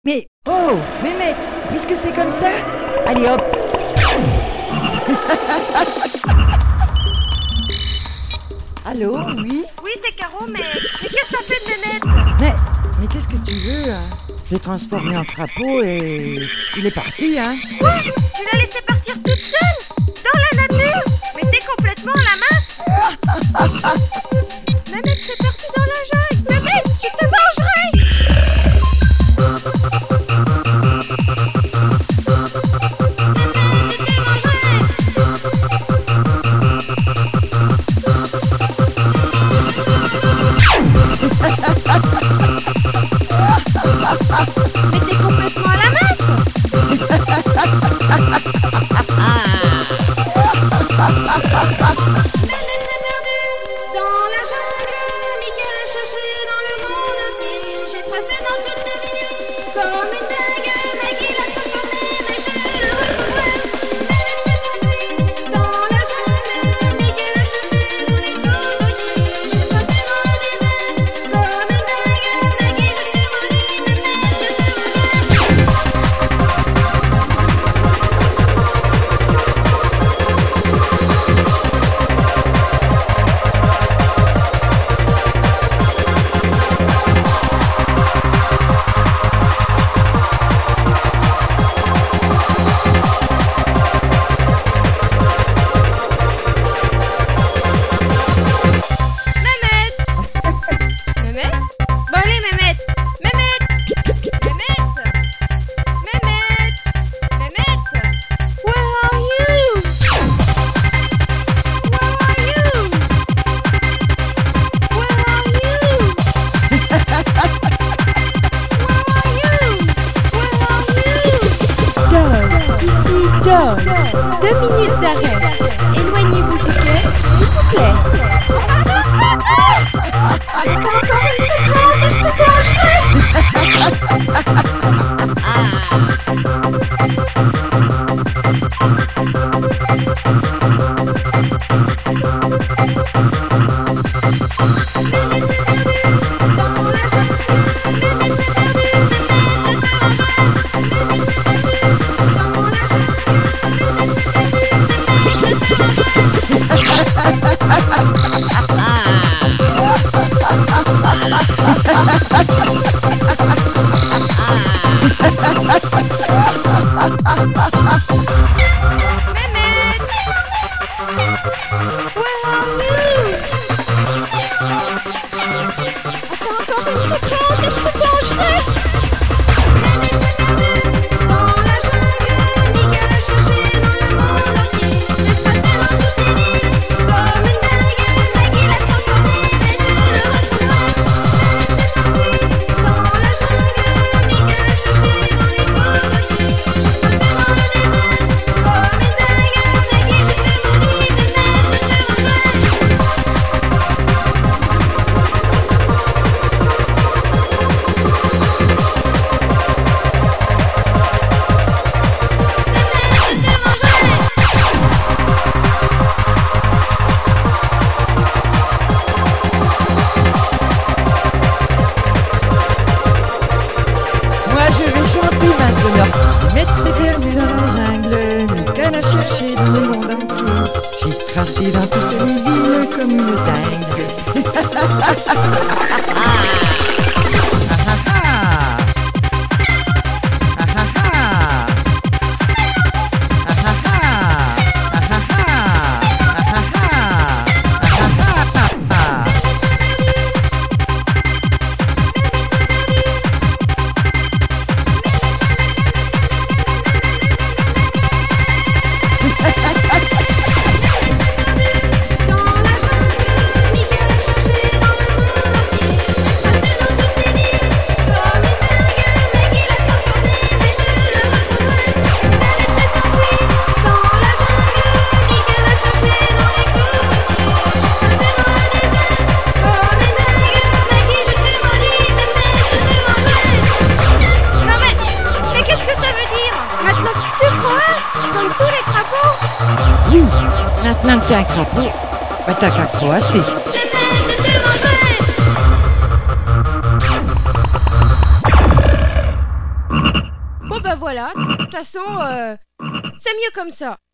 Mais, oh, mais, puisque c'est comme ça, allez hop. Allô, oui? Oui, c'est Caro, mais qu'est-ce que t'as fait de Mémette? Mais qu'est-ce que tu veux, hein? Je l'ai transformé en crapaud et il est parti, hein? Quoi? Tu l'as laissé partir toute seule? Dans la nature? Mais t'es complètement à la masse! Mémette, c'est parti dans la jungle! Mémette, tu te mangerais! Mais t'es complètement à la masse! Mémette est perdue dans la jungle. Michael a cherché dans le monde entier. J'ai tracé dans toutes les lignes comme une dague. Maggie l'a transformé, mais je le retrouverai. Mémette est perdue dans la jungle. Michael a cherché dans les cocotiers. J'ai tracé dans le désert comme une dague. Maggie, je t'ai maudit, Mémette, je t'ai Mémette? Bon allez, Mémette! Where are you? Where are you? Where are you? Zone, ici Zone. 2 minutes d'arrêt. Éloignez-vous du quai, s'il vous plaît. Encore une seconde et je te mangerai! Moi je vais chanter maintenant. Mémette s'est perdue dans la jungle. Michael a cherché dans le monde entier. J'ai tracé dans toutes les villes comme une dingue. Oui, maintenant que t'es un crapaud, bah t'as qu'à croasser. bah voilà, de toute façon, c'est mieux comme ça.